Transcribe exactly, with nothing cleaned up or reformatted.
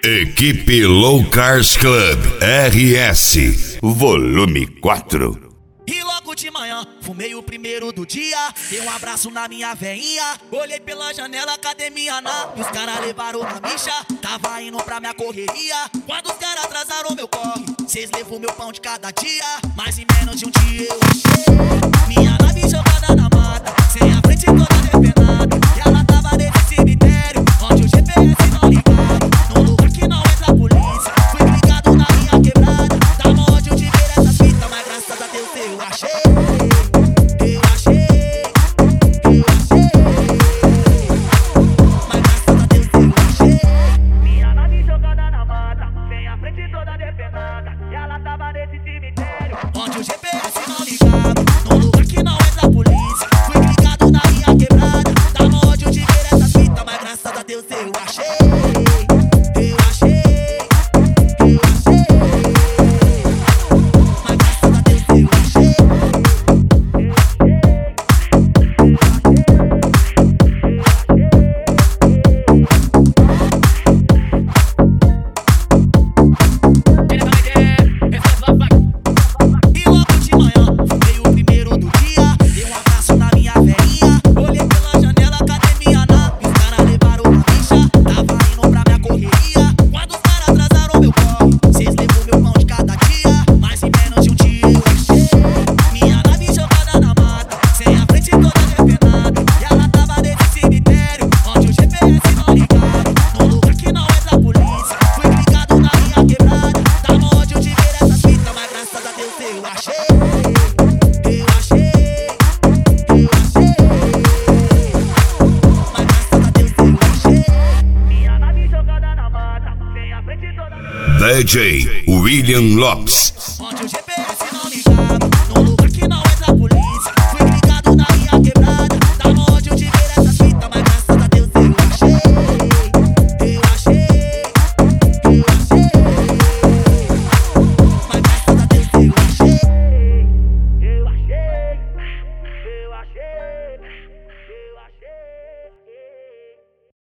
Equipe Low Cars Club R S, volume quatro. E logo de manhã, fumei o primeiro do dia. Dei um abraço na minha veinha. Olhei pela janela, academia na. E os caras levaram na micha. Tava indo pra minha correria. Quando os caras atrasaram meu corre, cês levou meu pão de cada dia. Mas em menos de um dia eu achei minha nave jogada na mata, sem a frente toda depenada. E ela tava nesse cemitério, onde o G P S não ligava. Num lugar que não entra a polícia. Fui ligado na minha quebrada. Dava ódio de ver essa fita, mas graças a Deus eu achei. Eu achei, eu achei. Mas graças a Deus eu achei minha nave jogada na mata, sem a frente toda depenada. E ela tava nesse cemitério, onde o G P S não ligava. Num lugar que não entra a polícia. Fui ligado na minha quebrada. Dava ódio de ver essa fita, mas graças a Deus eu achei. Eu achei, eu achei. Mas graças a Deus eu achei. E logo de manhã, fumei o primeiro do dia. Dei um abraço na minha veinha. Olhei pela janela, academia na. E os caras levaram na bicha. Tava indo pra minha correria. Quando os caras atrasaram meu corre, cês levou meu pão de cada dia. Mas em menos de um dia eu achei minha nave jogada na mata, sem a frente toda depenada. E ela tava nesse cemitério, onde o G P S não ligava. Num lugar que não entra a polícia. Fui ligado na minha quebrada. Dava ódio de ver essa fita, mas graças a Deus eu achei. Eu achei, eu achei. Mas graças a Deus eu achei minha nave jogada na mata, sem a frente toda. D J William Lopes. Onde o G